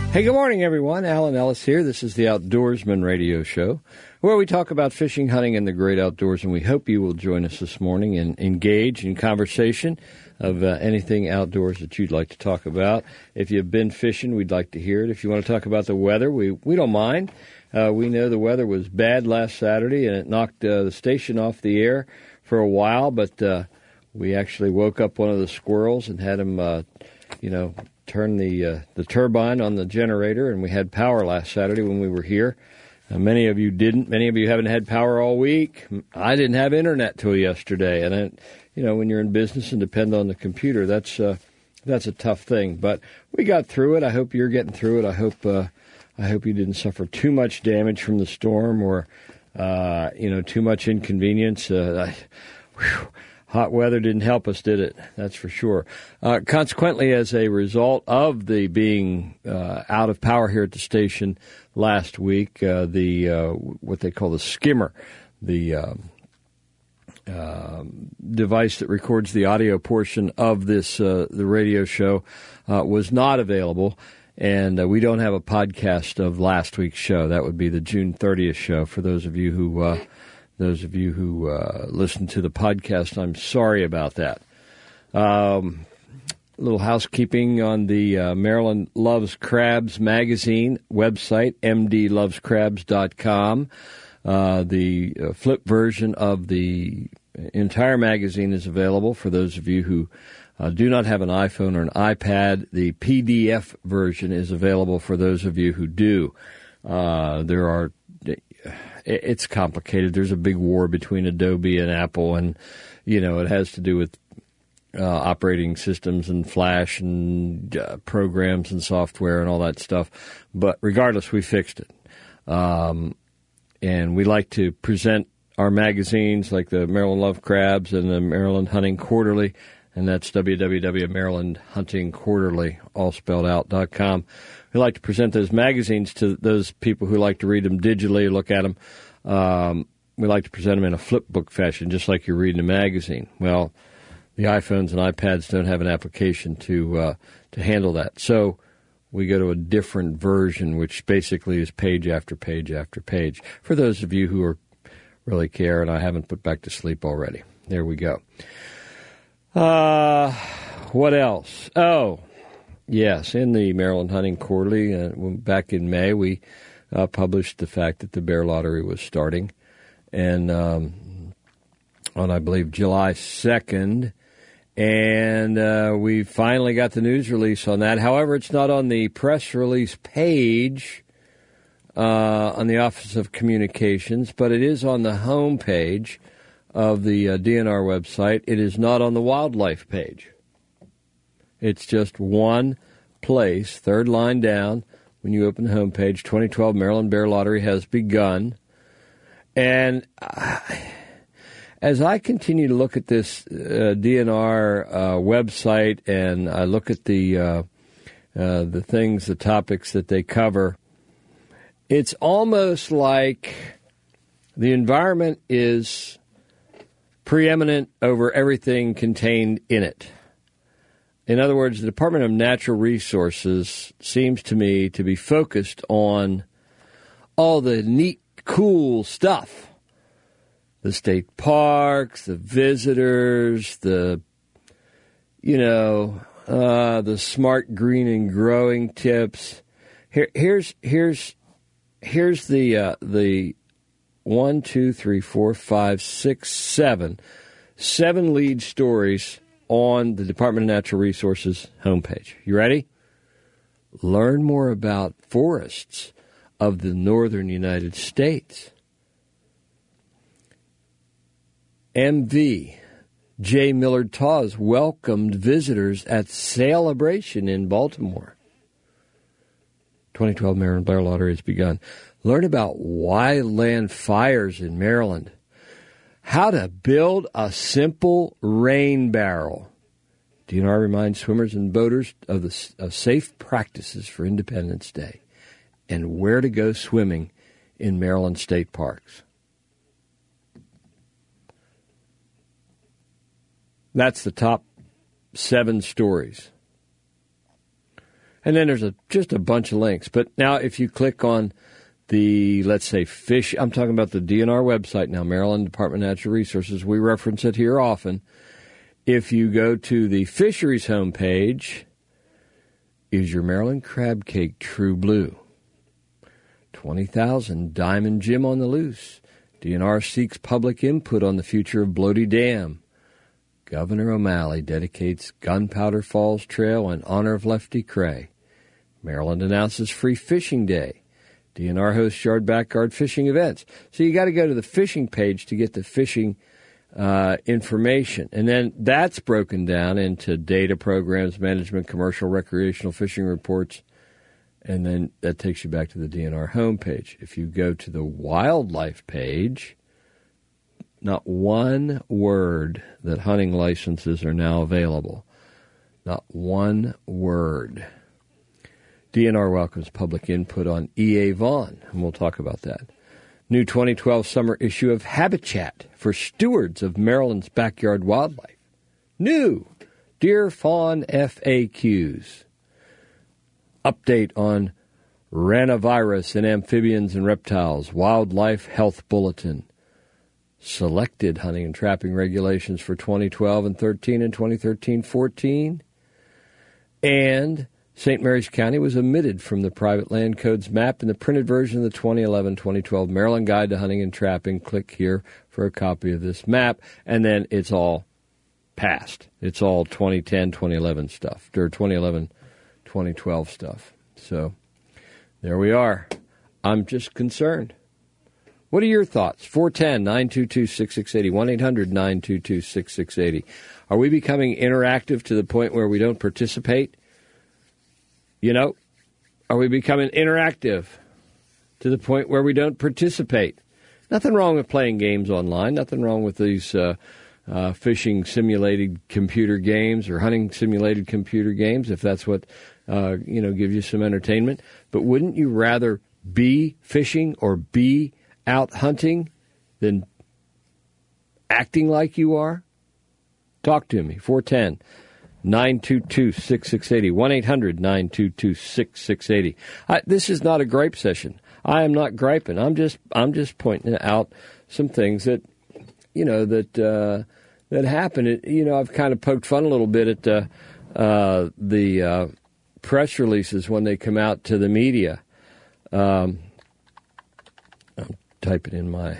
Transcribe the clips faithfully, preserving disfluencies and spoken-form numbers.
Hey, good morning, everyone. Alan Ellis here. This is the Outdoorsman Radio Show, where we talk about fishing, hunting, and the great outdoors, and we hope you will join us this morning and engage in conversation of uh, anything outdoors that you'd like to talk about. If you've been fishing, we'd like to hear it. If you want to talk about the weather, we, we don't mind. Uh, we know the weather was bad last Saturday, and it knocked uh, the station off the air for a while, but uh, we actually woke up one of the squirrels and had him, uh, you know, turn the uh, the turbine on the generator, and we had power last Saturday when we were here. Uh, many of you didn't. Many of you haven't had power all week. I didn't have internet till yesterday, and it, you know, when you're in business and depend on the computer, that's uh, that's a tough thing. But we got through it. I hope you're getting through it. I hope uh, I hope you didn't suffer too much damage from the storm or uh, you know too much inconvenience. Uh, I, whew, Hot weather didn't help us, did it? That's for sure. Uh, consequently, as a result of the being uh, out of power here at the station last week, uh, the uh, what they call the skimmer, the uh, uh, device that records the audio portion of this uh, the radio show, uh, was not available, and uh, we don't have a podcast of last week's show. That would be the June thirtieth show. For those of you who uh, Those of you who uh, listen to the podcast, I'm sorry about that. Um, a little housekeeping on the uh, Maryland Loves Crabs magazine website, m d loves crabs dot com. Uh, the uh, flip version of the entire magazine is available for those of you who uh, do not have an iPhone or an iPad. The P D F version is available for those of you who do. Uh, there are... It's complicated. There's a big war between Adobe and Apple, and, you know, it has to do with uh, operating systems and Flash and uh, programs and software and all that stuff. But regardless, we fixed it. Um, and we like to present our magazines like the Maryland Love Crabs and the Maryland Hunting Quarterly, and that's w w w dot maryland hunting quarterly, all spelled out, dot com. We like to present those magazines to those people who like to read them digitally, look at them. Um, we like to present them in a flip book fashion, just like you're reading a magazine. Well, the iPhones and iPads don't have an application to uh, to handle that. So we go to a different version, which basically is page after page after page. For those of you who are really care, and I haven't put back to sleep already. There we go. Uh, what else? Oh, yes, in the Maryland Hunting Quarterly, uh, back in May, we uh, published the fact that the bear lottery was starting. And um, on, I believe, July second. And uh, we finally got the news release on that. However, it's not on the press release page uh, on the Office of Communications, but it is on the home page of the uh, D N R website. It is not on the wildlife page. It's just one place, third line down, when you open the homepage, twenty twelve Maryland Bear Lottery has begun. And uh, as I continue to look at this uh, D N R uh, website, and I look at the uh, uh, the things, the topics that they cover, it's almost like the environment is preeminent over everything contained in it. In other words, the Department of Natural Resources seems to me to be focused on all the neat, cool stuff. The state parks, the visitors, the, you know, uh, the smart green and growing tips. Here, here's here's here's the uh, the one, two, three, four, five, six, seven, seven lead stories on the Department of Natural Resources homepage. You ready? Learn more about forests of the northern United States. M V J. Millard Tawes welcomed visitors at Celebration in Baltimore. twenty twelve Maryland Bear Lottery has begun. Learn about wildland fires in Maryland. How to build a simple rain barrel. D N R reminds swimmers and boaters of the of safe practices for Independence Day and where to go swimming in Maryland state parks. That's the top seven stories. And then there's a just a bunch of links. But now if you click on the, let's say, fish, I'm talking about the D N R website now, Maryland Department of Natural Resources. We reference it here often. If you go to the fisheries homepage, is your Maryland crab cake true blue? twenty thousand diamond Jim on the loose. D N R seeks public input on the future of Bloody Dam. Governor O'Malley dedicates Gunpowder Falls Trail in honor of Lefty Cray. Maryland announces Free Fishing Day. D N R hosts yard backyard fishing events. So you got to go to the fishing page to get the fishing uh, information. And then that's broken down into data programs, management, commercial, recreational fishing reports. And then that takes you back to the D N R homepage. If you go to the wildlife page, not one word that hunting licenses are now available. Not one word. D N R welcomes public input on E A Vaughn, and we'll talk about that. New twenty twelve summer issue of Habitat for stewards of Maryland's backyard wildlife. New deer fawn F A Qs. Update on ranavirus in amphibians and reptiles. Wildlife Health Bulletin. Selected hunting and trapping regulations for twenty twelve and thirteen and twenty thirteen fourteen. And Saint Mary's County was omitted from the private land codes map in the printed version of the twenty eleven twenty twelve Maryland Guide to Hunting and Trapping. Click here for a copy of this map, and then it's all past. It's all twenty ten, twenty eleven stuff, or twenty eleven, twenty twelve stuff. So there we are. I'm just concerned. What are your thoughts? four one zero, nine two two, six six eight zero, one eight hundred, nine two two, six six eight zero. Are we becoming interactive to the point where we don't participate? You know, are we becoming interactive to the point where we don't participate? Nothing wrong with playing games online. Nothing wrong with these uh, uh, fishing simulated computer games or hunting simulated computer games, if that's what, uh, you know, gives you some entertainment. But wouldn't you rather be fishing or be out hunting than acting like you are? Talk to me. four one zero, nine two two, six six eight zero. one eight hundred, nine two two, six six eight zero. This is not a gripe session. I am not griping. I'm just I'm just pointing out some things that, you know, that uh, that happen. It, you know, I've kind of poked fun a little bit at uh, uh, the uh, press releases when they come out to the media. Um, I'm typing in my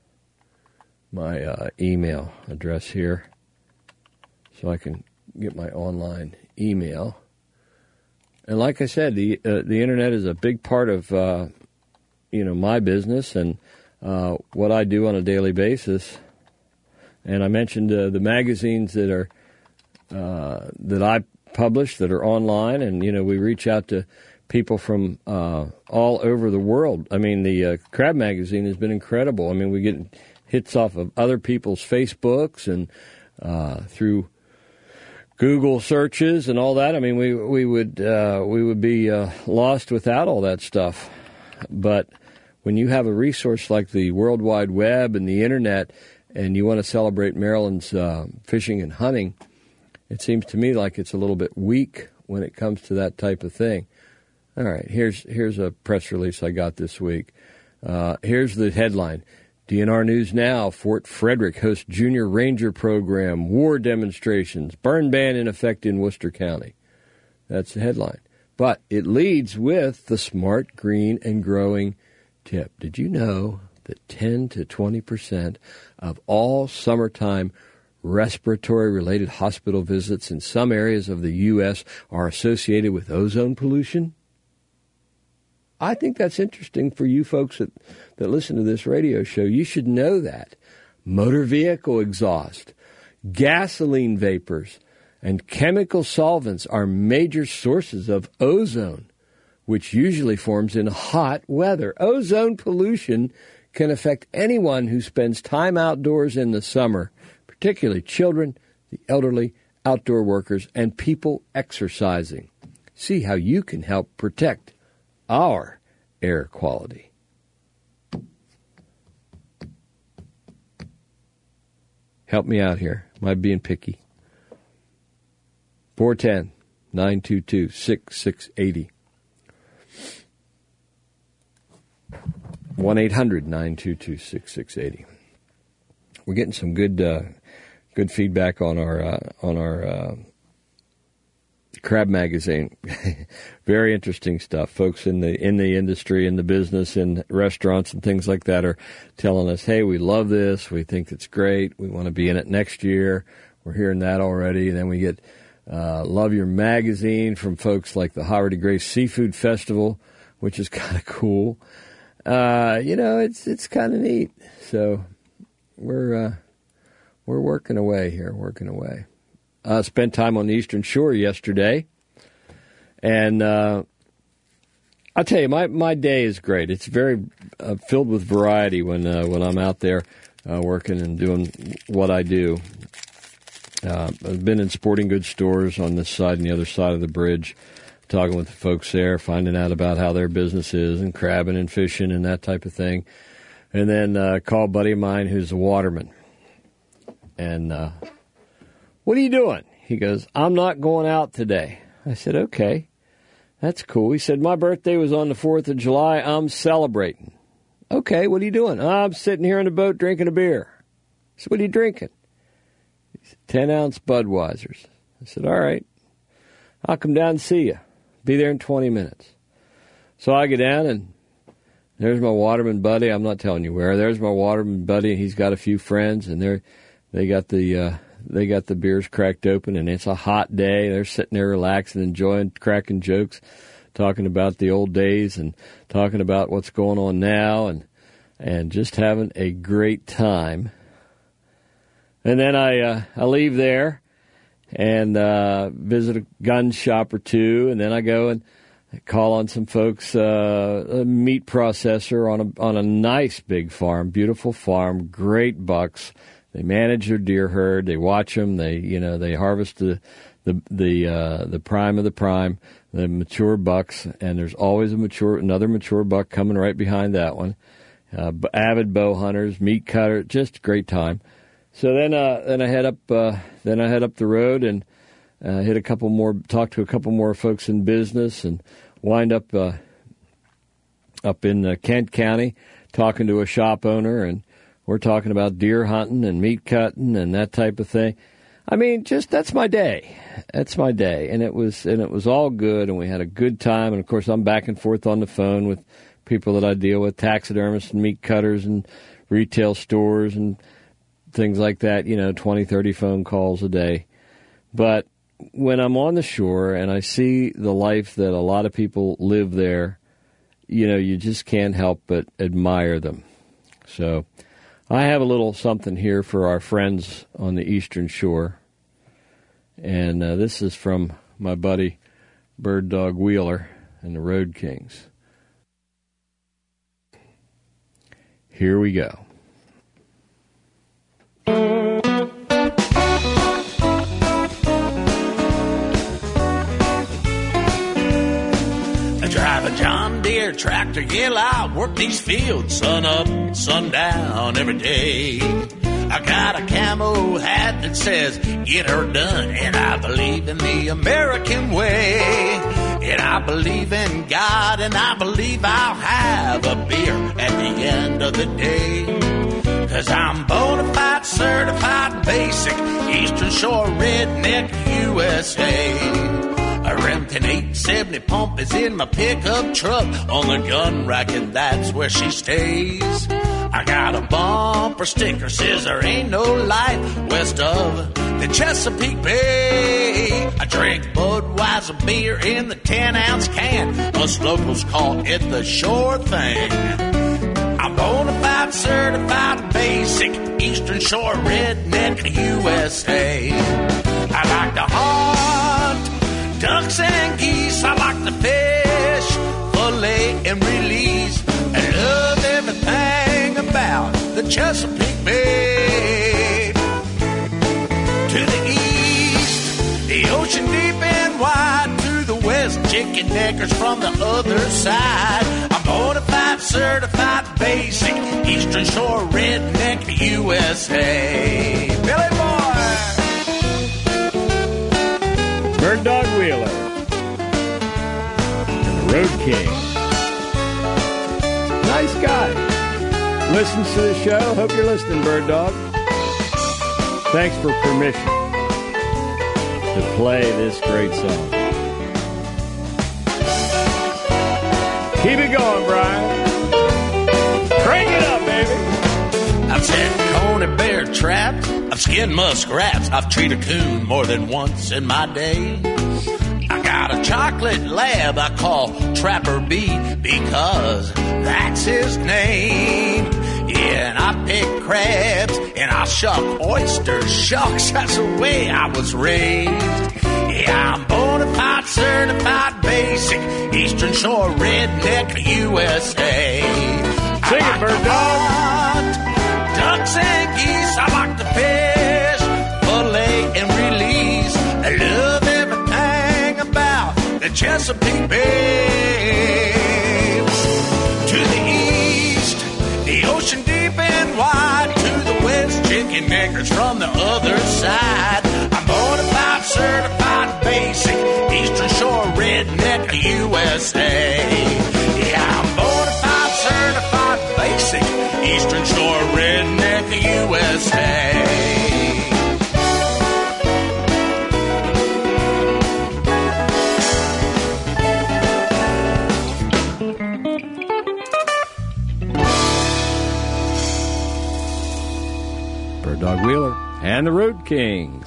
my uh, email address here so I can get my online email. And like I said, the uh, the internet is a big part of uh, you know my business and uh, what I do on a daily basis. And I mentioned uh, the magazines that are uh, that I publish that are online, and you know we reach out to people from uh, all over the world. I mean, the uh, Crab Magazine has been incredible. I mean, we get hits off of other people's Facebooks and uh, through Google searches and all that. I mean, we we would uh, we would be uh, lost without all that stuff. But when you have a resource like the World Wide Web and the Internet, and you want to celebrate Maryland's uh, fishing and hunting, it seems to me like it's a little bit weak when it comes to that type of thing. All right, here's here's a press release I got this week. Uh, here's the headline. D N R News Now, Fort Frederick hosts Junior Ranger Program, war demonstrations, burn ban in effect in Worcester County. That's the headline. But it leads with the smart, green, and growing tip. Did you know that ten to twenty percent of all summertime respiratory-related hospital visits in some areas of the U S are associated with ozone pollution? I think that's interesting for you folks that, that listen to this radio show. You should know that. Motor vehicle exhaust, gasoline vapors, and chemical solvents are major sources of ozone, which usually forms in hot weather. Ozone pollution can affect anyone who spends time outdoors in the summer, particularly children, the elderly, outdoor workers, and people exercising. See how you can help protect our air quality. Help me out here. Am I being picky? four one zero, nine two two, six six eight zero. one eight hundred, nine two two, six six eight zero. We're getting some good uh, good feedback on our uh, on our uh, Crab magazine. Very interesting stuff. Folks in the in the industry, in the business, in restaurants and things like that are telling us, hey, we love this. We think it's great. We want to be in it next year. We're hearing that already. And then we get uh, Love Your Magazine from folks like the Howard Grace Seafood Festival, which is kind of cool. Uh, you know, it's it's kind of neat. So we're uh, we're working away here, working away. Uh, spent time on the Eastern Shore yesterday, and uh, I'll tell you, my, my day is great. It's very uh, filled with variety when uh, when I'm out there uh, working and doing what I do. Uh, I've been in sporting goods stores on this side and the other side of the bridge, talking with the folks there, finding out about how their business is and crabbing and fishing and that type of thing. And then uh, call a buddy of mine who's a waterman, and uh, what are you doing? He goes, I'm not going out today. I said, okay, that's cool. He said, my birthday was on the fourth of July. I'm celebrating. Okay, what are you doing? I'm sitting here in the boat drinking a beer. I said, what are you drinking? He said, ten-ounce Budweisers. I said, all right, I'll come down and see you. Be there in twenty minutes. So I get down, and there's my waterman buddy. I'm not telling you where. There's my waterman buddy, and he's got a few friends, and they're, they got the... Uh, They got the beers cracked open, and it's a hot day. They're sitting there relaxing, enjoying, cracking jokes, talking about the old days and talking about what's going on now, and and just having a great time. And then I uh, I leave there and uh, visit a gun shop or two, and then I go and call on some folks, uh, a meat processor on a on a nice big farm, beautiful farm, great bucks. They manage their deer herd. They watch them. They, you know, they harvest the the the uh, the prime of the prime, the mature bucks, and there's always a mature another mature buck coming right behind that one. Uh, avid bow hunters, meat cutter, just a great time. So then, uh, then I head up. Uh, then I head up the road and uh, hit a couple more, talk to a couple more folks in business, and wind up uh, up in uh, Kent County talking to a shop owner, and we're talking about deer hunting and meat cutting and that type of thing. I mean, just that's my day. That's my day, and it was and it was all good, and we had a good time. And of course, I'm back and forth on the phone with people that I deal with, taxidermists and meat cutters and retail stores and things like that. You know, twenty, thirty phone calls a day. But when I'm on the shore and I see the life that a lot of people live there, you know, you just can't help but admire them. So I have a little something here for our friends on the Eastern Shore, and uh, this is from my buddy Bird Dog Wheeler and the Road Kings. Here we go. I drive a John Deere tractor, yeah, I work these fields sun up, sundown every day. I got a camo hat that says, get her done, and I believe in the American way. And I believe in God, and I believe I'll have a beer at the end of the day. Cause I'm bona fide, certified, basic, Eastern Shore redneck U S A. A Remington eight seventy pump is in my pickup truck. On the gun rack, and that's where she stays. I got a bumper sticker, says there ain't no life west of the Chesapeake Bay. I drink Budweiser beer in the ten-ounce can. Us locals call it the Shore Thing. I'm bona fide, certified, basic, Eastern Shore redneck U S A. I like to hunt ducks and geese. I like to fish, fillet and release. I love everything about the Chesapeake Bay. To the east, the ocean deep and wide. To the west, chicken neckers from the other side. I'm bona fide, certified, basic, Eastern Shore redneck U S A. Billy Boy! Bird Dog Wheeler. Road King. Nice guy. Listens to the show. Hope you're listening, Bird Dog. Thanks for permission to play this great song. Keep it going, Brian. Crank it up, baby. I've set coney bear traps. I've skinned muskrats. I've treated a coon more than once in my day. I got a chocolate lab I call Trapper B because that's his name. Yeah, and I pick crabs and I shuck oysters. Shucks, that's the way I was raised. Yeah, I'm bona fide, certified, basic, Eastern Shore redneck U S A. Sing it, Bird Dog. Ducks and geese, I like to fish, fillet and release. I love everything about the Chesapeake Bay. To the east, the ocean deep and wide. To the west, chicken neckers from the other side. I'm bona fide, certified, basic, Eastern Shore redneck U S A. Yeah, I'm bona fide, certified, basic, Eastern Shore redneck U S A. Bird Dog Wheeler and the Road Kings.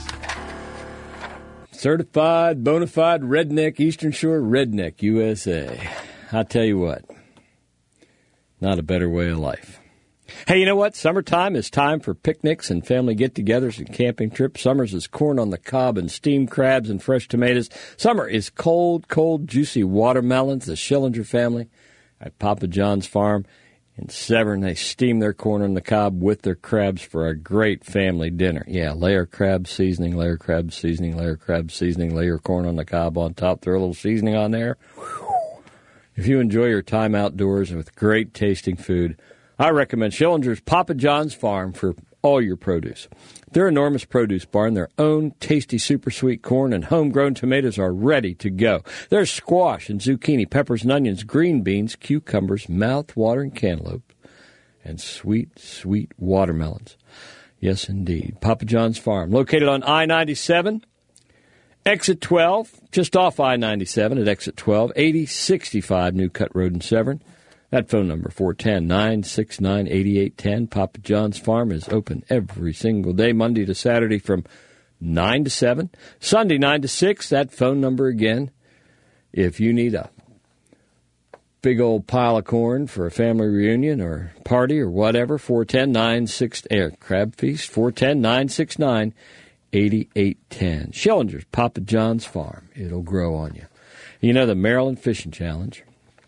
Certified, bona fide, redneck, Eastern Shore redneck U S A. I tell you what, not a better way of life. Hey, you know what? Summertime is time for picnics and family get-togethers and camping trips. Summer's is corn on the cob and steamed crabs and fresh tomatoes. Summer is cold, cold, juicy watermelons. The Schillinger family at Papa John's Farm in Severn, they steam their corn on the cob with their crabs for a great family dinner. Yeah, layer crab seasoning, layer crab seasoning, layer crab seasoning, layer corn on the cob on top. Throw a little seasoning on there. Whew. If you enjoy your time outdoors with great tasting food, I recommend Schillinger's Papa John's Farm for all your produce. Their enormous produce barn, their own tasty super sweet corn, and homegrown tomatoes are ready to go. There's squash and zucchini, peppers and onions, green beans, cucumbers, mouth-watering cantaloupe, and sweet, sweet watermelons. Yes, indeed. Papa John's Farm, located on I ninety-seven, exit twelve, just off I ninety-seven at exit twelve, eighty sixty-five New Cut Road in Severn. That phone number, four one zero, nine six nine, eight eight one zero. Papa John's Farm is open every single day, Monday to Saturday from nine to seven. Sunday, nine to six. That phone number again, if you need a big old pile of corn for a family reunion or party or whatever, four one zero, nine six nine, eh, Crab Feast, four one zero, nine six nine, eight eight one zero. Schillinger's Papa John's Farm. It'll grow on you. You know, the Maryland Fishing Challenge,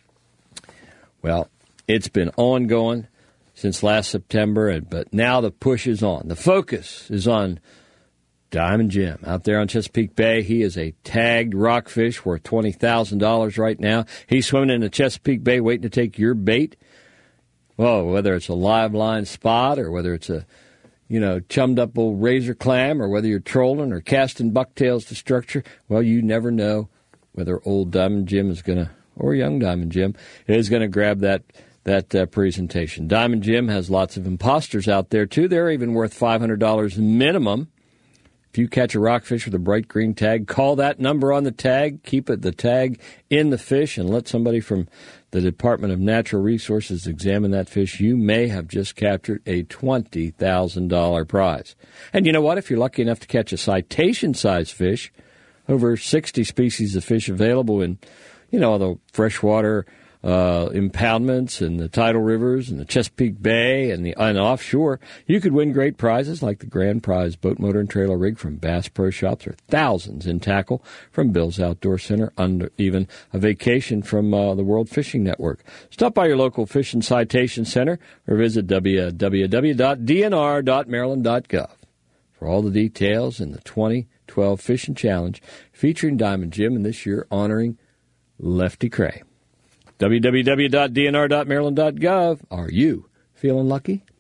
well, it's been ongoing since last September, but now the push is on. The focus is on Diamond Jim out there on Chesapeake Bay. He is a tagged rockfish worth twenty thousand dollars right now. He's swimming in the Chesapeake Bay waiting to take your bait. Well, whether it's a live line spot or whether it's a, you know, chummed up old razor clam or whether you're trolling or casting bucktails to structure, well, you never know whether old Diamond Jim is going to, or young Diamond Jim, is going to grab that that uh, presentation. Diamond Jim has lots of imposters out there, too. They're even worth five hundred dollars minimum. If you catch a rockfish with a bright green tag, call that number on the tag, keep it the tag in the fish, and let somebody from the Department of Natural Resources examine that fish. You may have just captured a twenty thousand dollars prize. And you know what? If you're lucky enough to catch a citation-sized fish, over sixty species of fish available in, you know, the freshwater uh, impoundments and the tidal rivers and the Chesapeake Bay and the and offshore, you could win great prizes like the grand prize boat motor and trailer rig from Bass Pro Shops, or thousands in tackle from Bill's Outdoor Center, under even a vacation from uh, the World Fishing Network. Stop by your local Fishing Citation Center or visit w w w dot d n r dot maryland dot gov for all the details in the twenty twelve Fishing Challenge featuring Diamond Jim, and this year honoring Lefty Kreh. w w w dot d n r dot maryland dot gov. Are you feeling lucky?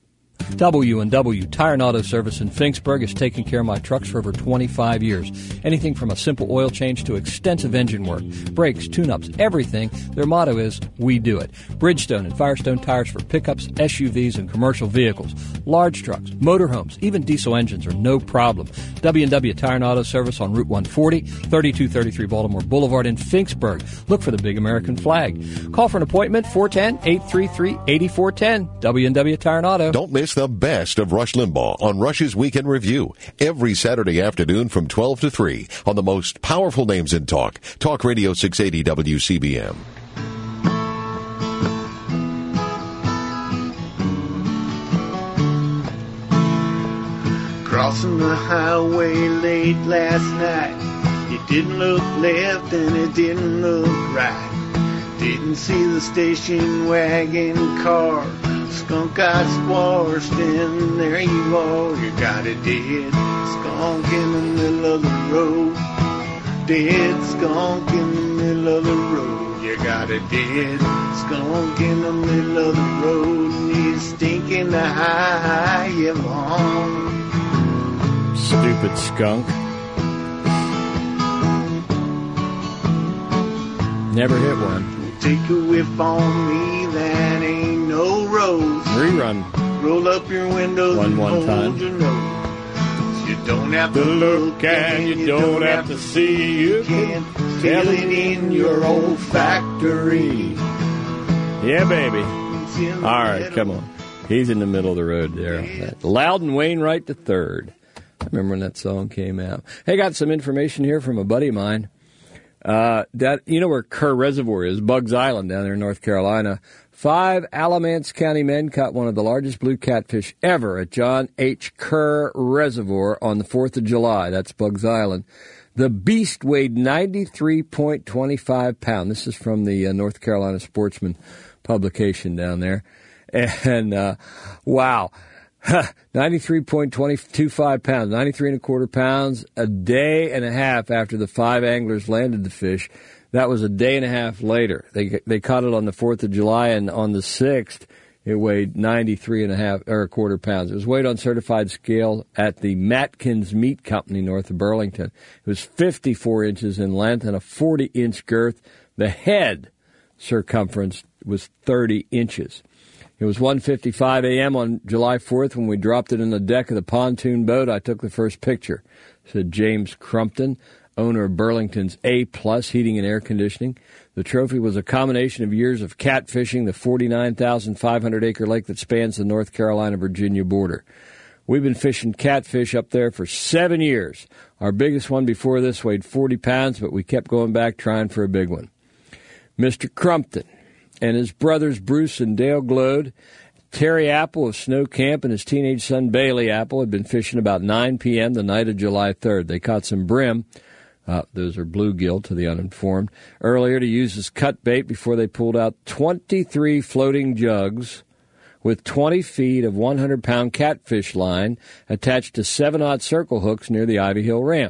W and W Tire and Auto Service in Finksburg has taken care of my trucks for over twenty-five years. Anything from a simple oil change to extensive engine work, brakes, tune-ups, everything. Their motto is, we do it. Bridgestone and Firestone tires for pickups, S U Vs, and commercial vehicles. Large trucks, motorhomes, even diesel engines are no problem. W and W Tire and Auto Service on Route one forty, thirty-two thirty-three Baltimore Boulevard in Finksburg. Look for the big American flag. Call for an appointment, four one zero, eight three three, eight four one zero. W and W Tire and Auto. Don't miss the best of Rush Limbaugh on Rush's Weekend Review every Saturday afternoon from twelve to three on the most powerful names in talk. Talk Radio six eighty W C B M. Crossing the highway late last night, it didn't look left and it didn't look right. Didn't see the station wagon car, skunk eye squashed, and there you are. You got a dead skunk in the middle of the road. Dead skunk in the middle of the road. You got a dead skunk in the middle of the road, and he's stinking the high yellow horn. Stupid skunk. Never hit one. Take a whiff on me, that ain't no rose. Rerun. Roll up your windows one, and one hold time. your nose. You don't have to look and you don't have to see. You can feel it in your olfactory. Yeah, baby. All right, come on. He's in the middle of the road there. Loudon Wainwright the third. I remember when that song came out. Hey, got some information here from a buddy of mine. Uh, that you know where Kerr Reservoir is, Bugs Island down there in North Carolina. Five Alamance County men caught one of the largest blue catfish ever at John H. Kerr Reservoir on the fourth of July. That's Bugs Island. The beast weighed ninety-three point two five pounds. This is from the uh, North Carolina Sportsman publication down there. And, uh, wow. ninety-three point two five pounds, ninety-three and a quarter pounds, a day and a half after the five anglers landed the fish. That was a day and a half later. They they caught it on the fourth of July, and on the sixth, it weighed ninety-three and a half or a quarter pounds. It was weighed on certified scale at the Matkins Meat Company north of Burlington. It was fifty-four inches in length and a forty inch girth. The head circumference was thirty inches. It was one fifty-five a.m. on July fourth when we dropped it in the deck of the pontoon boat. I took the first picture, said James Crumpton, owner of Burlington's A-plus Heating and Air Conditioning. The trophy was a combination of years of catfishing the forty-nine thousand five hundred acre lake that spans the North Carolina-Virginia border. We've been fishing catfish up there for seven years. Our biggest one before this weighed forty pounds, but we kept going back trying for a big one. Mister Crumpton and his brothers Bruce and Dale Glode, Terry Apple of Snow Camp, and his teenage son Bailey Apple had been fishing about nine p.m. the night of July third. They caught some brim, uh, those are bluegill to the uninformed, earlier to use as cut bait before they pulled out twenty-three floating jugs with twenty feet of one hundred pound catfish line attached to seven-aught circle hooks near the Ivy Hill ramp.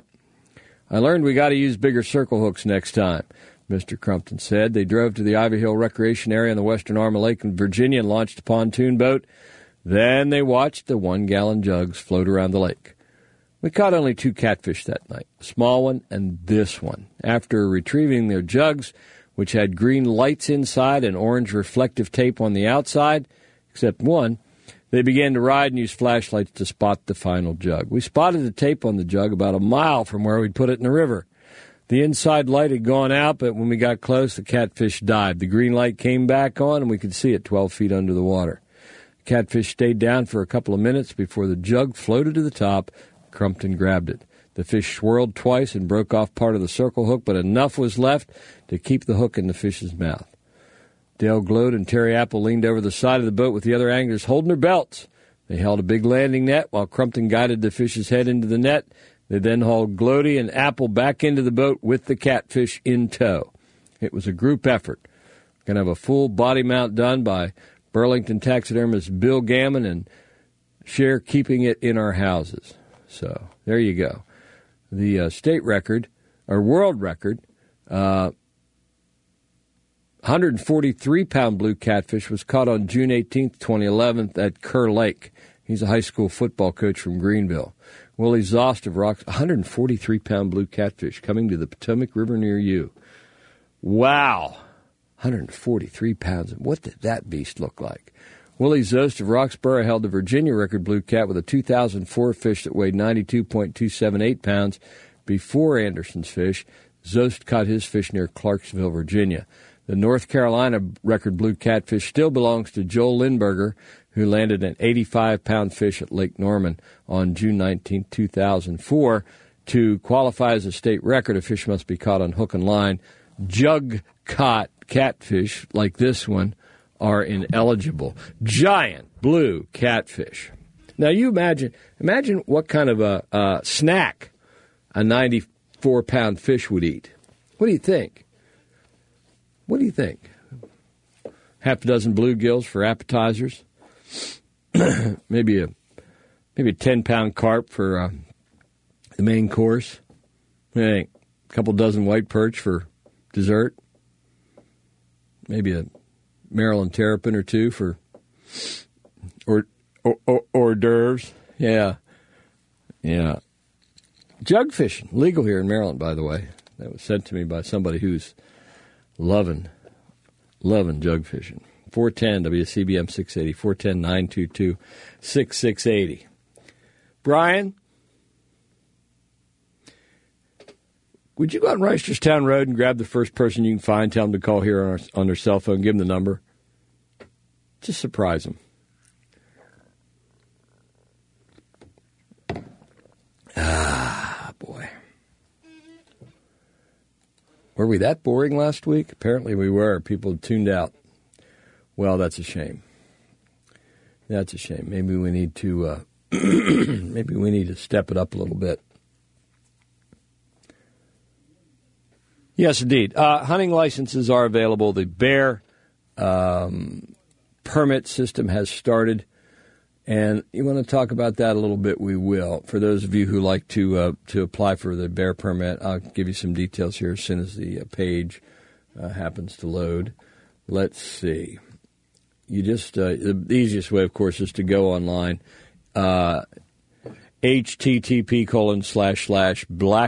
I learned we got to use bigger circle hooks next time, Mister Crumpton said. They drove to the Ivy Hill Recreation Area on the western arm of Lake in Virginia and launched a pontoon boat. Then they watched the one-gallon jugs float around the lake. We caught only two catfish that night, a small one and this one. After retrieving their jugs, which had green lights inside and orange reflective tape on the outside, except one, they began to ride and use flashlights to spot the final jug. We spotted the tape on the jug about a mile from where we'd put it in the river. The inside light had gone out, but when we got close, the catfish dived. The green light came back on, and we could see it twelve feet under the water. The catfish stayed down for a couple of minutes before the jug floated to the top. Crumpton grabbed it. The fish swirled twice and broke off part of the circle hook, but enough was left to keep the hook in the fish's mouth. Dale Glode and Terry Apple leaned over the side of the boat with the other anglers holding their belts. They held a big landing net while Crumpton guided the fish's head into the net. They then hauled Glody and Apple back into the boat with the catfish in tow. It was a group effort. Going to have a full body mount done by Burlington taxidermist Bill Gammon and share keeping it in our houses. So there you go. The uh, state record, or world record, uh, one hundred forty-three pound blue catfish was caught on June eighteenth, twenty eleven at Kerr Lake He's a high school football coach from Greenville. Willie Zost of Rocks, one hundred forty-three pound blue catfish coming to the Potomac River near you. Wow. one hundred forty-three pounds. What did that beast look like? Willie Zost of Roxborough held the Virginia record blue cat with a two thousand four fish that weighed ninety-two point two seven eight pounds before Anderson's fish. Zost caught his fish near Clarksville, Virginia. The North Carolina record blue catfish still belongs to Joel Lindberger, who landed an eighty-five pound fish at Lake Norman on June nineteenth, two thousand four. To qualify as a state record, a fish must be caught on hook and line. Jug-caught catfish like this one are ineligible. Giant blue catfish. Now you imagine, imagine what kind of a, a snack a ninety-four pound fish would eat. What do you think? What do you think? Half a dozen bluegills for appetizers. maybe a maybe a ten pound carp for uh, the main course. I think a couple dozen white perch for dessert. Maybe a Maryland terrapin or two for or or, or hors d'oeuvres. Yeah, yeah. Jug fishing, legal here in Maryland, by the way. That was sent to me by somebody who's loving, loving jug fishing. four ten W C B M six eighty, four ten, nine two two, six six eight zero. Brian, would you go on Reisterstown Road and grab the first person you can find, tell them to call here on, our, on their cell phone, give them the number? Just surprise them. Ah, boy. Were we that boring last week? Apparently we were. People tuned out. Well, that's a shame. That's a shame. Maybe we need to uh, maybe we need to step it up a little bit. Yes, indeed. Uh, hunting licenses are available. The bear um, permit system has started, and you want to talk about that a little bit? We will. For those of you who like to uh, to apply for the bear permit, I'll give you some details here as soon as the uh, page uh, happens to load. Let's see. You just uh, the easiest way, of course, is to go online. Uh, H T T P colon slash slash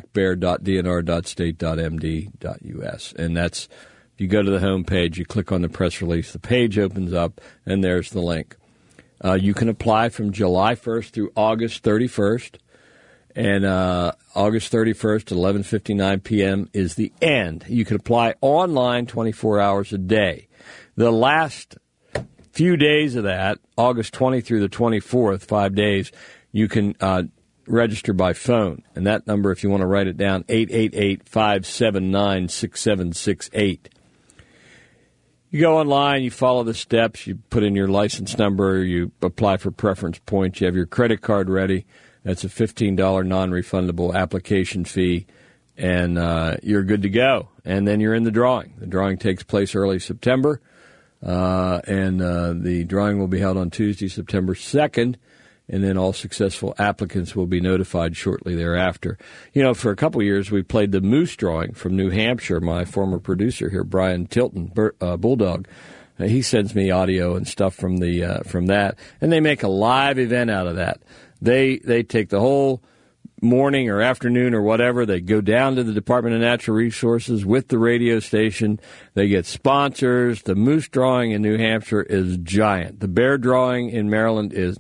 blackbear.dnr.state.md.us. And that's, if you go to the home page, you click on the press release, the page opens up, and there's the link. Uh, you can apply from July first through August thirty-first. And uh, August thirty-first at eleven fifty-nine p.m. is the end. You can apply online twenty-four hours a day. The last few days of that, August twentieth through the twenty-fourth, five days, you can uh, register by phone. And that number, if you want to write it down, eight eight eight, five seven nine, six seven six eight. You go online, you follow the steps, you put in your license number, you apply for preference points, you have your credit card ready. That's a fifteen dollars non-refundable application fee, and uh, you're good to go. And then you're in the drawing. The drawing takes place early September, uh, and uh, the drawing will be held on Tuesday, September second. And then all successful applicants will be notified shortly thereafter. You know, for a couple of years, we played the moose drawing from New Hampshire. My former producer here, Brian Tilton, uh, Bulldog, uh, he sends me audio and stuff from the uh, from that. And they make a live event out of that. They they take the whole morning or afternoon or whatever. They go down to the Department of Natural Resources with the radio station. They get sponsors. The moose drawing in New Hampshire is giant. The bear drawing in Maryland is...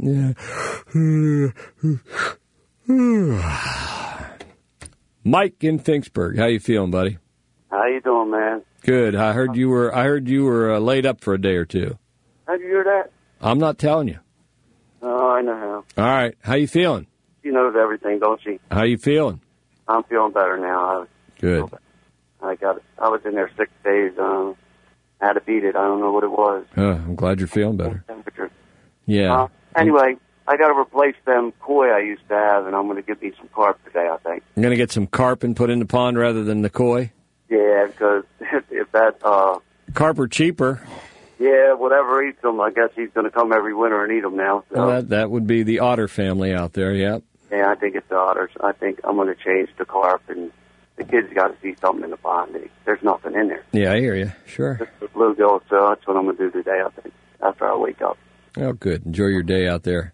Mike in Finksburg. How you feeling, buddy? How you doing, man? Good. I heard you were I heard you were uh, laid up for a day or two. How'd you hear that? I'm not telling you. Oh, I know how. All right. How you feeling? She knows everything, don't she? How you feeling? I'm feeling better now. I Good. I got it. I was in there six days. Um, I had to beat it. I don't know what it was. Uh, I'm glad you're feeling better. Temperature. Yeah. Uh, anyway, I got to replace them koi I used to have, and I'm going to get me some carp today, I think. You're going to get some carp and put in the pond rather than the koi? Yeah, because if, if that... Uh, carp are cheaper. Yeah, whatever eats them, I guess he's going to come every winter and eat them now. So. Well, that, that would be the otter family out there, yeah. Yeah, I think it's the otters. I think I'm going to change to carp, and the kids got to see something in the pond. There's nothing in there. Yeah, I hear you. Sure. Just the bluegill, so that's what I'm going to do today, I think, after I wake up. Oh, good. Enjoy your day out there.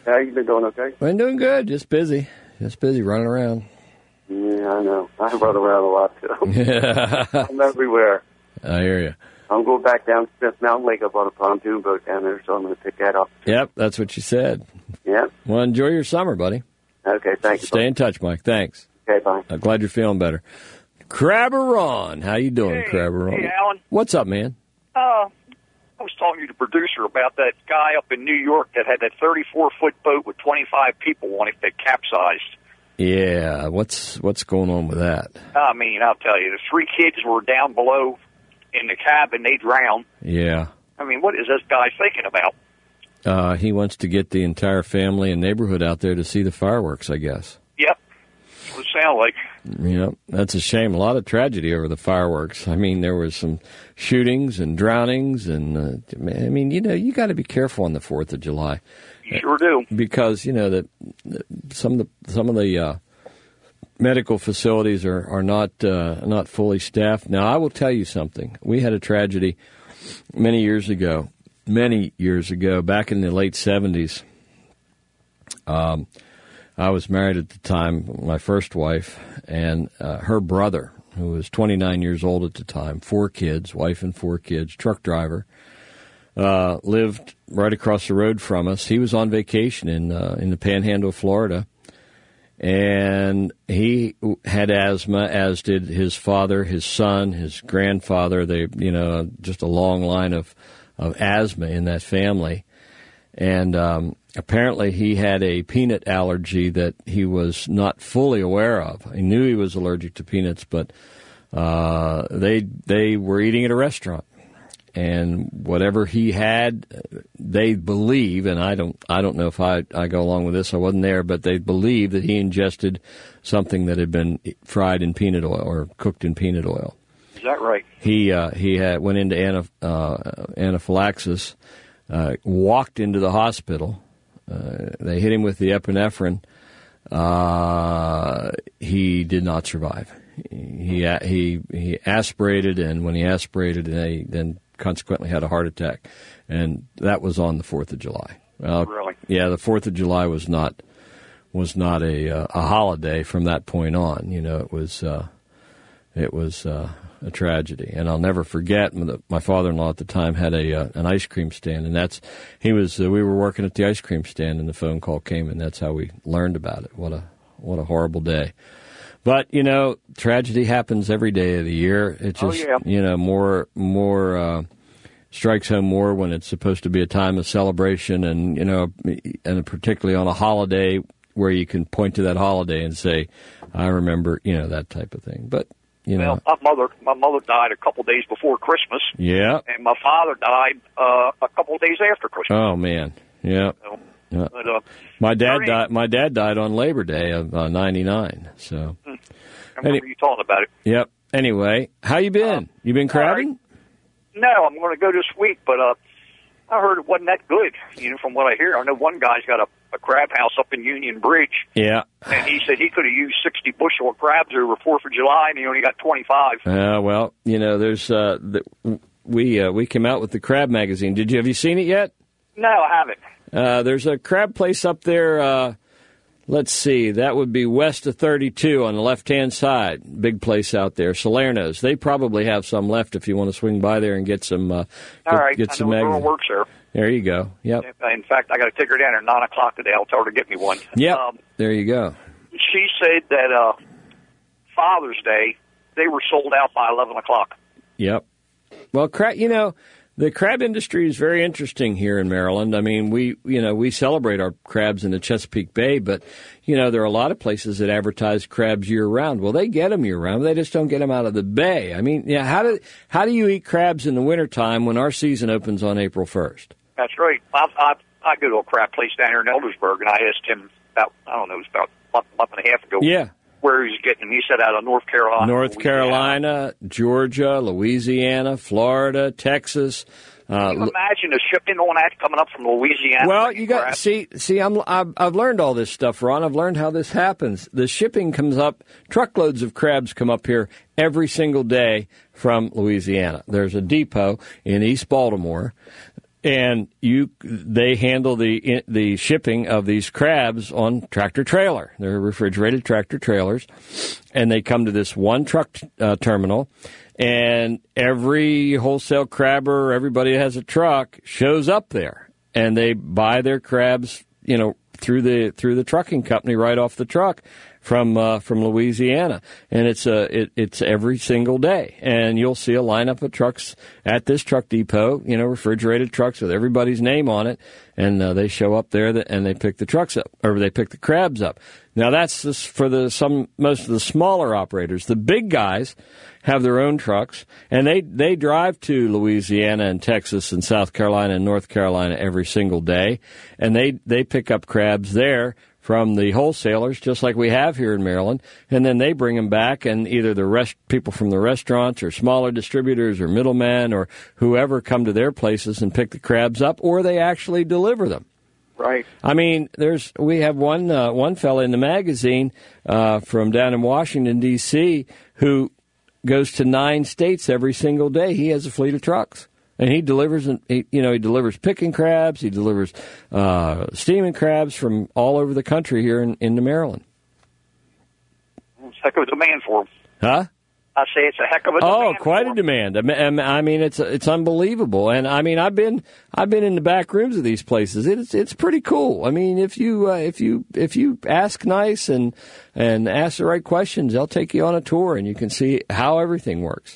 How you been doing? Okay. I'm doing good. Just busy. Just busy running around. Yeah, I know. I run around a lot too. Yeah. I'm everywhere. I hear you. I'm going back down Smith Mountain Lake up on a pontoon boat down there, so I'm going to pick that up. Yep, that's what you said. Yeah. Well, enjoy your summer, buddy. Okay, thank you. Stay in touch, Mike. Thanks. Okay, bye. I'm glad you're feeling better. Crabber Ron, how you doing, Hey, Crabber Ron? hey, Alan. What's up, man? Uh, I was talking to the producer about that guy up in New York that had that thirty-four foot boat with twenty-five people on it that capsized. Yeah, what's what's going on with that? I mean, I'll tell you, the three kids were down below in the cabin. They drowned. Yeah. I mean, what is this guy thinking about? Uh, he wants to get the entire family and neighborhood out there to see the fireworks, I guess. Yep. That's what it sounded like. Yeah, that's a shame. A lot of tragedy over the fireworks. I mean, there was some shootings and drownings, and uh, I mean, you know, you got to be careful on the Fourth of July. You sure do. Because you know that some of the some of the uh, medical facilities are are not uh, not fully staffed. Now, I will tell you something. We had a tragedy many years ago. Many years ago, back in the late seventies. Um, I was married at the time, my first wife, and uh, her brother, who was twenty-nine years old at the time, four kids, wife and four kids, truck driver, uh, lived right across the road from us. He was on vacation in uh, in the Panhandle of Florida, and he had asthma, as did his father, his son, his grandfather. They, you know, just a long line of of asthma in that family. And um, apparently he had a peanut allergy that he was not fully aware of. He knew he was allergic to peanuts, but uh, they they were eating at a restaurant. And whatever he had, they believe, and I don't I don't know if I, I go along with this, I wasn't there, but they believe that he ingested something that had been fried in peanut oil or cooked in peanut oil. Is that right? He uh, he had went into anaph- uh, anaphylaxis, uh, walked into the hospital. Uh, they hit him with the epinephrine. Uh, he did not survive. He he he aspirated, and when he aspirated, they then consequently had a heart attack, and that was on the Fourth of July. Uh, Really? Yeah, the Fourth of July was not was not a uh, a holiday from that point on. You know, it was uh, it was. Uh, A tragedy, and I'll never forget. My father-in-law at the time had a uh, an ice cream stand, and that's he was. Uh, we were working at the ice cream stand, and the phone call came, and that's how we learned about it. What a what a horrible day! But you know, tragedy happens every day of the year. It just oh, yeah. you know more more uh, strikes home more when it's supposed to be a time of celebration, and you know, and particularly on a holiday where you can point to that holiday and say, "I remember," you know, that type of thing. But you know, well, my mother, my mother died a couple days before Christmas. Yeah. And my father died uh, a couple of days after Christmas. Oh man, yeah. So, yeah. but, uh, my dad thirty died. My dad died on Labor Day of uh, ninety-nine. So. I remember Any, you talking about it. Yep. Anyway, how you been? Uh, you been crabbing? Right. No, I'm going to go this week, but uh, I heard it wasn't that good. You know, from what I hear, I know one guy's got a, a crab house up in Union Bridge. Yeah. And he said he could have used sixty bushel of crabs over Fourth of July, and he only got twenty-five. Uh, well, you know, there's uh, the, we uh, we came out with the crab magazine. Did you have you seen it yet? No, I haven't. Uh, there's a crab place up there. Uh, let's see, that would be west of thirty-two on the left-hand side. Big place out there, Salerno's. They probably have some left if you want to swing by there and get some. Uh, get, All right, get I some know a girl magazine. works there. There you go. Yep. In fact, I got to take her down at nine o'clock today. I'll tell her to get me one. Yep. Um, there you go. she said that uh, Father's Day they were sold out by eleven o'clock. Yep. Well, crab. You know, the crab industry is very interesting here in Maryland. I mean, we you know we celebrate our crabs in the Chesapeake Bay, but you know there are a lot of places that advertise crabs year round. Well, they get them year round. They just don't get them out of the bay. I mean, yeah. How do how do you eat crabs in the wintertime when our season opens on April first? That's right. I, I I go to a crab place down here in Eldersburg, and I asked him about I don't know, it was about a month, month and a half ago. Yeah. Where he's getting them. He said out of North Carolina. North Louisiana. Carolina, Georgia, Louisiana, Florida, Texas. Uh, Can you imagine the shipping on that coming up from Louisiana? Well, you got crab? see, see, I'm I've, I've learned all this stuff, Ron. I've learned how this happens. The shipping comes up, truckloads of crabs come up here every single day from Louisiana. There's a depot in East Baltimore And you, they handle the the shipping of these crabs on tractor trailer. They're refrigerated tractor trailers, and they come to this one truck uh, terminal. And every wholesale crabber, everybody that has a truck, shows up there, and they buy their crabs, you know, through the through the trucking company right off the truck from uh, from Louisiana, and it's a it, it's every single day, and you'll see a lineup of trucks at this truck depot, you know, refrigerated trucks with everybody's name on it, and uh, they show up there that, and they pick the trucks up, or they pick the crabs up. Now that's just for the some most of the smaller operators. The big guys have their own trucks, and they they drive to Louisiana and Texas and South Carolina and North Carolina every single day, and they they pick up crabs there from the wholesalers, just like we have here in Maryland, and then they bring them back, and either the rest people from the restaurants or smaller distributors or middlemen or whoever come to their places and pick the crabs up, or they actually deliver them. Right. I mean, there's we have one uh, one fella in the magazine uh, from down in Washington, D C, who goes to nine states every single day. He has a fleet of trucks. And he delivers, he, you know, he delivers picking crabs. He delivers uh, steaming crabs from all over the country here in, in Maryland. It's a heck of a demand for them. Huh? I say it's a heck of a demand. Oh, quite for a demand. I mean, it's it's unbelievable. And I mean, I've been I've been in the back rooms of these places. It's it's pretty cool. I mean, if you uh, if you if you ask nice and and ask the right questions, they'll take you on a tour, and you can see how everything works.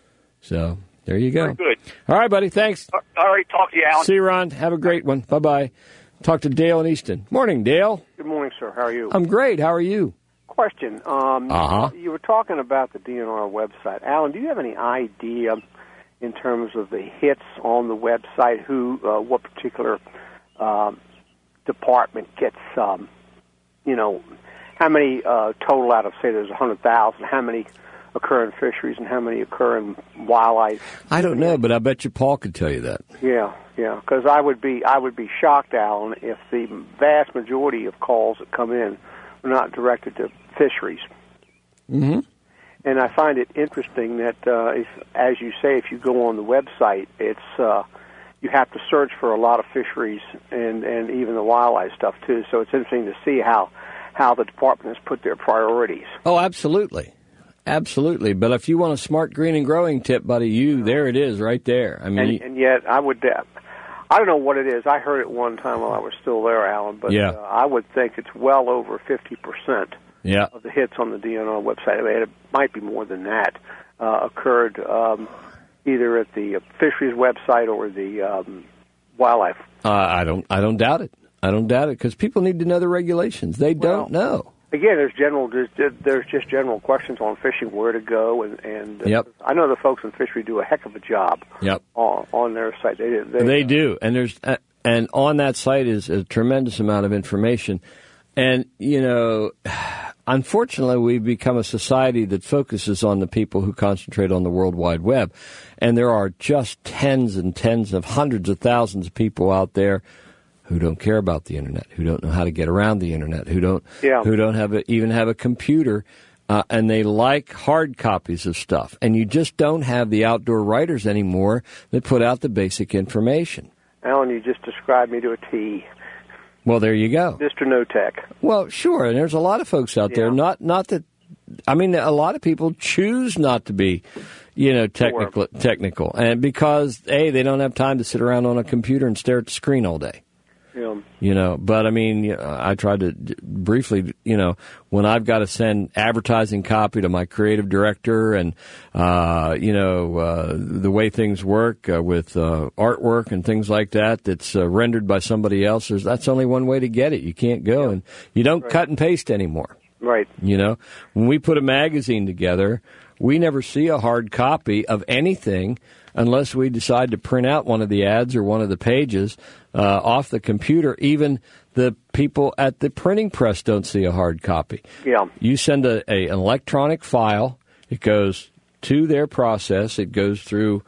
So. There you go. Very good. All right, buddy. Thanks. All right. Talk to you, Alan. See you, Ron. Have a great one. Bye-bye. Talk to Dale in Easton. Morning, Dale. Good morning, sir. How are you? I'm great. How are you? Question. Um, uh-huh. You were talking about the D N R website. Alan, do you have any idea in terms of the hits on the website, who, uh, what particular um, department gets, um, you know, how many uh, total out of, say, there's one hundred thousand, how many occur in fisheries and how many occur in wildlife? I don't know, but I bet you Paul could tell you that. Yeah, yeah, because I would be I would be shocked, Alan, if the vast majority of calls that come in were not directed to fisheries. Mm-hmm. And I find it interesting that, uh, if, as you say, if you go on the website, it's uh, you have to search for a lot of fisheries and, and even the wildlife stuff, too. So it's interesting to see how, how the department has put their priorities. Oh, absolutely. Absolutely. But if you want a smart green and growing tip, buddy, you, there it is right there. I mean, and, and yet I would, uh, I don't know what it is. I heard it one time while I was still there, Alan, but yeah. uh, I would think it's well over fifty percent yeah. of the hits on the D N R website. I mean, it might be more than that, uh, occurred um, either at the fisheries website or the um, wildlife. Uh, I don't, I don't doubt it. I don't doubt it because people need to know the regulations. They well, don't know. Again, there's general. There's, there's just general questions on fishing, where to go, and, and yep. uh, I know the folks in fishery do a heck of a job. Yep. on, on their site. They they, they do, and there's uh, and on that site is a tremendous amount of information, and you know, unfortunately, we've become a society that focuses on the people who concentrate on the World Wide Web, and there are just tens and tens of hundreds of thousands of people out there who don't care about the internet, who don't know how to get around the internet, who don't, yeah. who don't have a, even have a computer, uh, and they like hard copies of stuff. And you just don't have the outdoor writers anymore that put out the basic information. Alan, you just described me to a T. Well, there you go. Mister No Tech. Well, sure, and there's a lot of folks out yeah. there. Not, not that. I mean, a lot of people choose not to be, you know, technical, sure. technical, and because a they don't have time to sit around on a computer and stare at the screen all day. Yeah. You know, but I mean, you know, I tried to briefly, you know, when I've got to send advertising copy to my creative director and, uh, you know, uh, the way things work uh, with uh, artwork and things like that, that's uh, rendered by somebody else, there's, that's only one way to get it. You can't go yeah. and you don't right. cut and paste anymore. Right. You know, when we put a magazine together, we never see a hard copy of anything unless we decide to print out one of the ads or one of the pages uh, off the computer. Even the people at the printing press don't see a hard copy. Yeah. You send a, a, an electronic file. It goes to their process. It goes through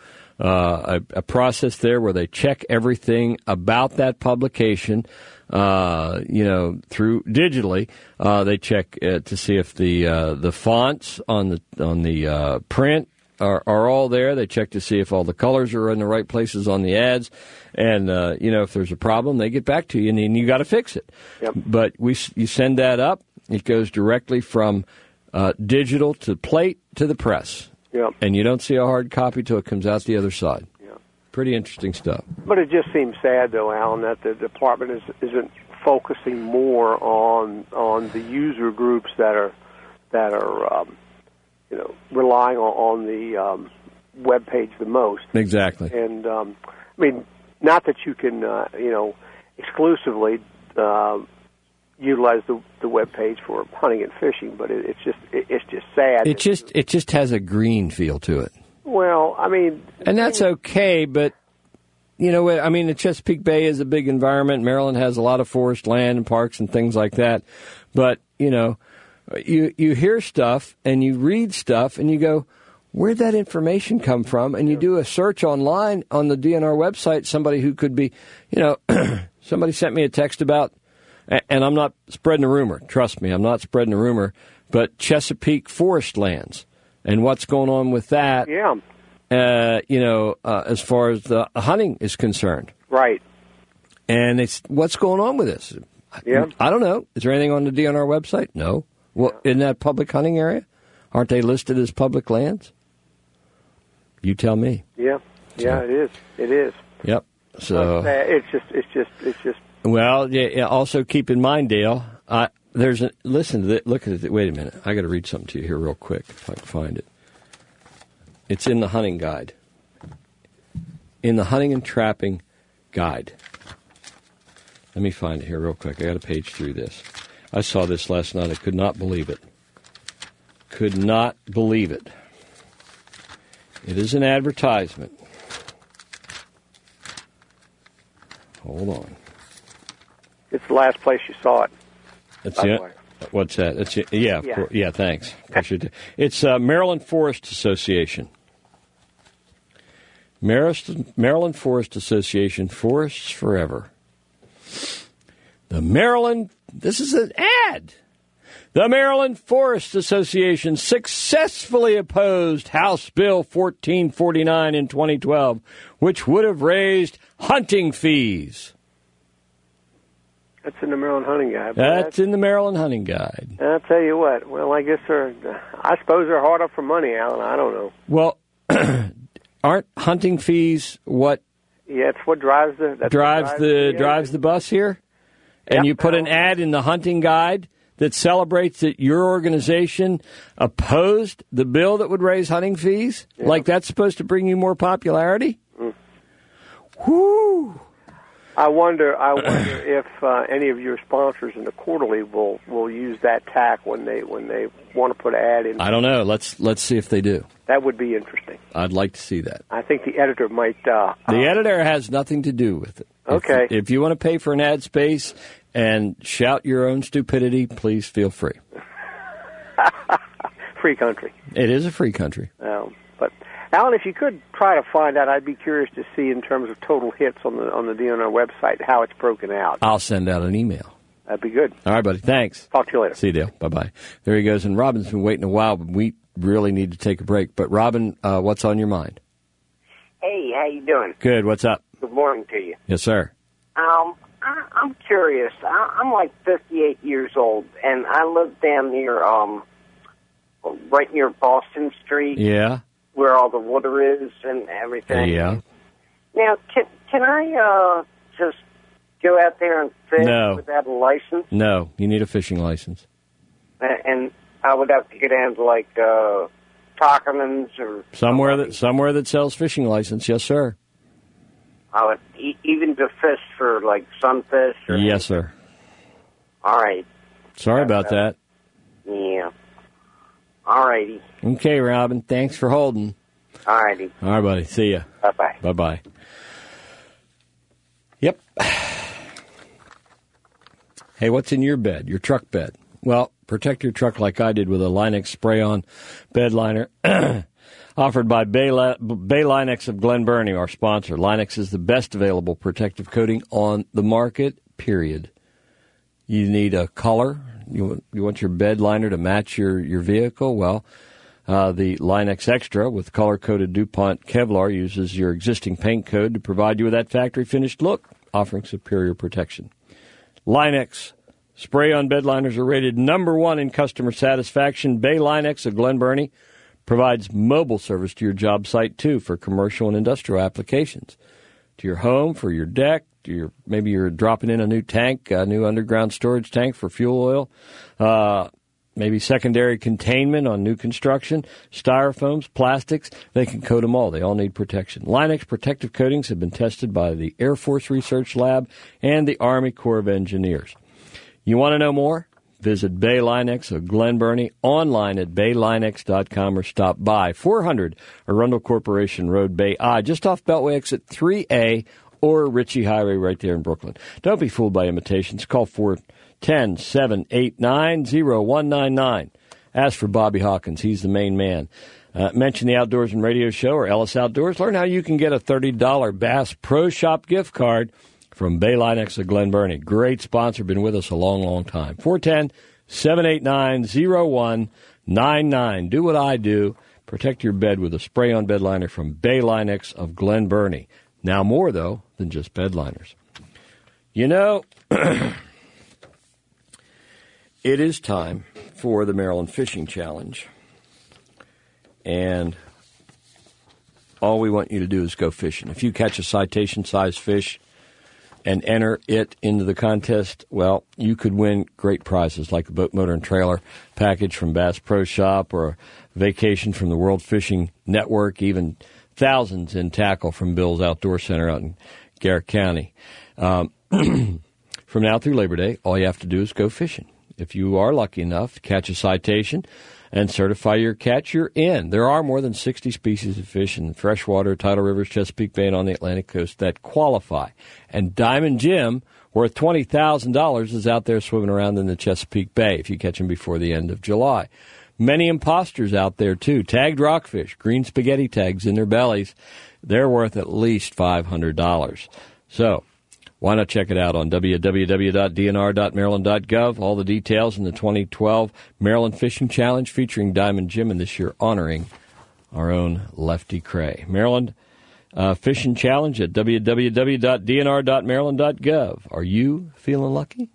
uh, a, a process there where they check everything about that publication. Uh, you know, through digitally, uh, they check uh, to see if the uh, the fonts on the on the uh, print are, are all there. They check to see if all the colors are in the right places on the ads. And, uh, you know, if there's a problem, they get back to you, and then you got to fix it. Yep. But we you send that up. It goes directly from uh, digital to plate to the press. Yep. And you don't see a hard copy till it comes out the other side. Yep. Pretty interesting stuff. But it just seems sad, though, Alan, that the department is, isn't focusing more on on the user groups that are that are um, you know relying on, on the um, web page the most. Exactly. And um, I mean, not that you can uh, you know exclusively uh, utilize the the web page for hunting and fishing, but it, it's just it, it's just sad. It just it just has a green feel to it. Well, I mean, and that's okay, but you know, I mean, the Chesapeake Bay is a big environment. Maryland has a lot of forest land and parks and things like that. But you know, you you hear stuff and you read stuff and you go, where'd that information come from? And you do a search online on the D N R website. Somebody who could be, you know, somebody sent me a text about. And I'm not spreading a rumor. Trust me, I'm not spreading a rumor. But Chesapeake forest lands and what's going on with that, yeah. uh, you know, uh, as far as the hunting is concerned. Right. And it's what's going on with this? Yeah. I, I don't know. Is there anything on the D N R website? No. Well, yeah. In that public hunting area? Aren't they listed as public lands? You tell me. Yeah. Yeah, so, it is. It is. Yep. So it's just, it's just, it's just. Well, yeah, also keep in mind, Dale, uh, there's a, listen to this, look at it, wait a minute, I got to read something to you here real quick, if I can find it. It's in the hunting guide. In the hunting and trapping guide. Let me find it here real quick, I got to page through this. I saw this last night, I could not believe it. Could not believe it. It is an advertisement. Hold on. It's the last place you saw it. That's it. What's that? That's it. Yeah, yeah. yeah. Thanks. Appreciate it. It's uh, Maryland Forest Association. Maryland Forest Association. Forests Forever. The Maryland. This is an ad. The Maryland Forest Association successfully opposed House Bill fourteen forty-nine in twenty twelve, which would have raised hunting fees. That's in the Maryland Hunting Guide. That's, that's in the Maryland Hunting Guide. I'll tell you what. Well, I guess they're, I suppose they're hard up for money, Alan. I don't know. Well, aren't hunting fees what? Yeah, it's what drives the that's drives, drives the, the drives the bus here. And yep. You put an ad in the Hunting Guide that celebrates that your organization opposed the bill that would raise hunting fees. Yep. Like that's supposed to bring you more popularity. Mm. Whoo. I wonder. I wonder if uh, any of your sponsors in the quarterly will, will use that tack when they when they want to put an ad in. I don't know. Let's let's see if they do. That would be interesting. I'd like to see that. I think the editor might. Uh, the uh, editor has nothing to do with it. Okay. If, if you want to pay for an ad space and shout your own stupidity, please feel free. Free country. It is a free country. Um, but. Alan, if you could try to find out, I'd be curious to see in terms of total hits on the on the D N R website how it's broken out. I'll send out an email. That'd be good. All right, buddy. Thanks. Talk to you later. See you, Dale. Bye-bye. There he goes. And Robin's been waiting a while, but we really need to take a break. But, Robin, uh, what's on your mind? Hey, how you doing? Good. What's up? Good morning to you. Yes, sir. Um, I, I'm curious. I, I'm like fifty-eight years old, and I live down near, um, right near Boston Street. Yeah. Where all the water is and everything. Yeah. Now, can can I uh, just go out there and fish no. without a license? No, you need a fishing license. And I would have to get down to like uh, Tockerman's or somewhere that somewhere that sells fishing license. Yes, sir. I would e- even to fish for like sunfish. Or yes, anything. Sir. All right. Sorry That's about that. Yeah. All righty. Okay, Robin. Thanks for holding. All righty. All right, buddy. See ya. Bye-bye. Bye-bye. Yep. Hey, what's in your bed, your truck bed? Well, protect your truck like I did with a Line-X spray-on bed liner offered by Bay, La- Bay Line-X of Glen Burnie, our sponsor. Line-X is the best available protective coating on the market, period. You need a color. You want, you want your bed liner to match your, your vehicle? Well, Uh, the Line-X Extra with color-coded DuPont Kevlar uses your existing paint code to provide you with that factory-finished look, offering superior protection. Line-X spray-on bed liners are rated number one in customer satisfaction. Bay Line-X of Glen Burnie provides mobile service to your job site, too, for commercial and industrial applications. To your home, for your deck, to your, maybe you're dropping in a new tank, a new underground storage tank for fuel oil, uh, maybe secondary containment on new construction, styrofoams, plastics. They can coat them all. They all need protection. Line-X protective coatings have been tested by the Air Force Research Lab and the Army Corps of Engineers. You want to know more? Visit Bay Line-X of Glen Burnie online at bay line x dot com or stop by four hundred Arundel Corporation Road, Bay I, just off Beltway exit three A or Ritchie Highway right there in Brooklyn. Don't be fooled by imitations. Call four one zero, seven eight nine, zero one nine nine. Ask for Bobby Hawkins. He's the main man. Uh, mention the Outdoorsman Radio Show or Ellis Outdoors. Learn how you can get a thirty dollars Bass Pro Shop gift card from Bay Line-X of Glen Burnie. Great sponsor, been with us a long, long time. four one zero, seven eight nine, zero one nine nine. Do what I do. Protect your bed with a spray-on bed liner from Bay Line-X of Glen Burnie. Now more, though, than just bed liners. You know, it is time for the Maryland Fishing Challenge. And all we want you to do is go fishing. If you catch a citation-sized fish and enter it into the contest, well, you could win great prizes like the boat, motor, and trailer package from Bass Pro Shop or a vacation from the World Fishing Network, even thousands in tackle from Bill's Outdoor Center out in Garrett County. Um, from now through Labor Day, all you have to do is go fishing. If you are lucky enough to catch a citation and certify your catch, you're in. There are more than sixty species of fish in freshwater, tidal rivers, Chesapeake Bay, and on the Atlantic coast that qualify. And Diamond Jim, worth twenty thousand dollars, is out there swimming around in the Chesapeake Bay if you catch him before the end of July. Many imposters out there, too. Tagged rockfish, green spaghetti tags in their bellies. They're worth at least five hundred dollars. So why not check it out on w w w dot d n r dot maryland dot gov. All the details in the twenty twelve Maryland Fishing Challenge featuring Diamond Jim, and this year honoring our own Lefty Cray. Maryland uh, Fishing Challenge at w w w dot d n r dot maryland dot gov. Are you feeling lucky?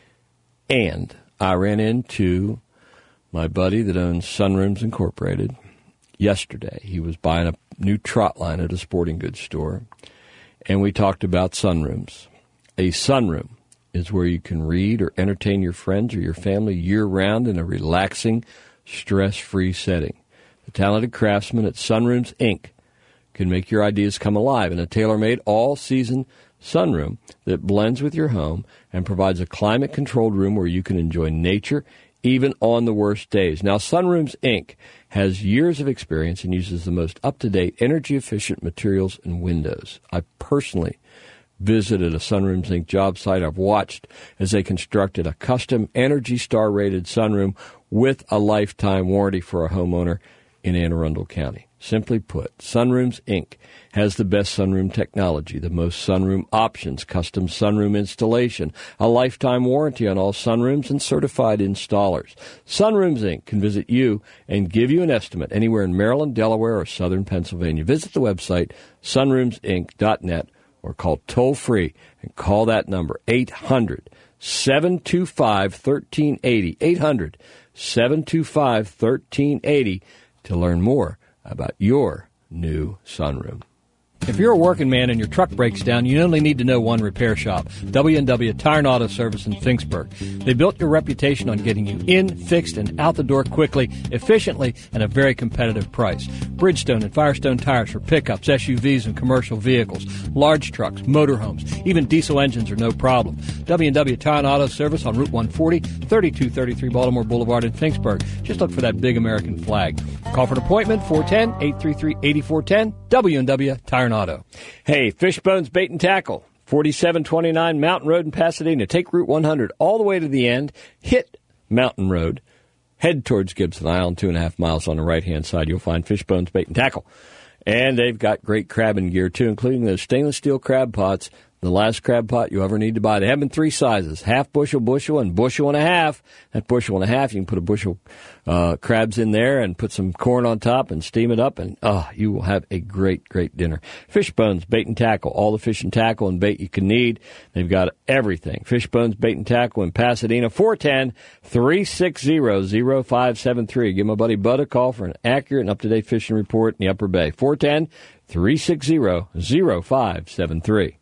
And I ran into my buddy that owns Sunrooms Incorporated yesterday. He was buying a new trot line at a sporting goods store, and we talked about sunrooms. A sunroom is where you can read or entertain your friends or your family year-round in a relaxing, stress-free setting. The talented craftsmen at Sunrooms, Incorporated can make your ideas come alive in a tailor-made all-season sunroom that blends with your home and provides a climate-controlled room where you can enjoy nature even on the worst days. Now, Sunrooms, Incorporated has years of experience and uses the most up-to-date, energy-efficient materials and windows. I personally visited a Sunrooms, Incorporated job site. I've watched as they constructed a custom Energy Star-rated sunroom with a lifetime warranty for a homeowner in Anne Arundel County. Simply put, Sunrooms, Incorporated has the best sunroom technology, the most sunroom options, custom sunroom installation, a lifetime warranty on all sunrooms, and certified installers. Sunrooms, Incorporated can visit you and give you an estimate anywhere in Maryland, Delaware, or southern Pennsylvania. Visit the website sunrooms inc dot net or call toll-free and call that number, eight hundred, seven two five, one three eight zero, eight hundred, seven two five, one three eight zero to learn more about your new sunroom. If you're a working man and your truck breaks down, you only need to know one repair shop, W and W Tire and Auto Service in Finksburg. They built your reputation on getting you in, fixed, and out the door quickly, efficiently, and a very competitive price. Bridgestone and Firestone tires for pickups, S U Vs, and commercial vehicles, large trucks, motorhomes, even diesel engines are no problem. W and W Tire and Auto Service on Route one forty, thirty-two thirty-three Baltimore Boulevard in Finksburg. Just look for that big American flag. Call for an appointment, four one zero, eight three three, eight four one zero, W and W Tire and Auto. Hey, Fishbones Bait and Tackle, forty-seven twenty-nine Mountain Road in Pasadena. Take Route one hundred all the way to the end, hit Mountain Road, head towards Gibson Island, two and a half miles on the right-hand side. You'll find Fishbones Bait and Tackle. And they've got great crabbing gear, too, including those stainless steel crab pots the last crab pot you ever need to buy. They have them in three sizes, half bushel, bushel, and bushel and a half. That bushel and a half, you can put a bushel uh, crabs in there and put some corn on top and steam it up, and oh, you will have a great, great dinner. Fishbones, bait and tackle, all the fish and tackle and bait you can need. They've got everything. Fishbones, bait and tackle in Pasadena, four one zero, three six zero, zero five seven three. Give my buddy Bud a call for an accurate and up-to-date fishing report in the Upper Bay, four one zero, three six zero, zero five seven three.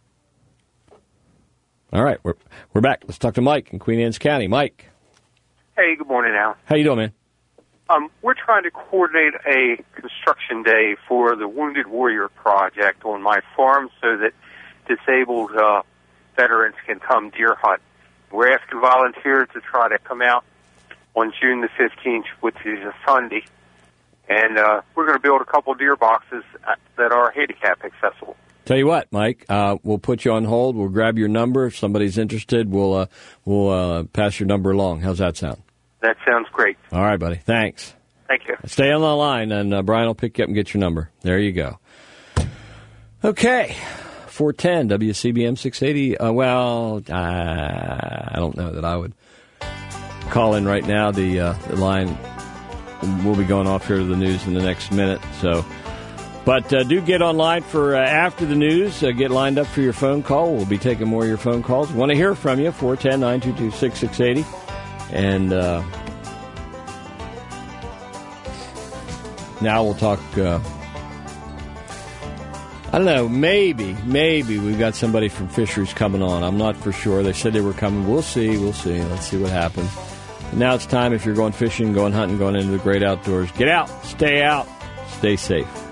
All right, we're we're back. Let's talk to Mike in Queen Anne's County. Mike. Hey, good morning, Al. How you doing, man? Um, we're trying to coordinate a construction day for the Wounded Warrior Project on my farm so that disabled uh, veterans can come deer hunt. We're asking volunteers to try to come out on June the fifteenth, which is a Sunday, and uh, we're going to build a couple deer boxes that are handicap accessible. Tell you what, Mike, uh, we'll put you on hold. We'll grab your number. If somebody's interested, we'll uh, we'll uh, pass your number along. How's that sound? That sounds great. All right, buddy. Thanks. Thank you. Stay on the line, and uh, Brian will pick you up and get your number. There you go. Okay, four ten W C B M six eighty. Uh, well, uh, I don't know that I would call in right now. The, uh, the line will be going off here to the news in the next minute, so... But uh, do get online for uh, after the news. Uh, get lined up for your phone call. We'll be taking more of your phone calls. Want to hear from you, four one zero, nine two two, six six eight zero. And uh, now we'll talk, uh, I don't know, maybe, maybe we've got somebody from Fisheries coming on. I'm not for sure. They said they were coming. We'll see, we'll see. Let's see what happens. And now it's time, if you're going fishing, going hunting, going into the great outdoors, get out, stay out, stay safe.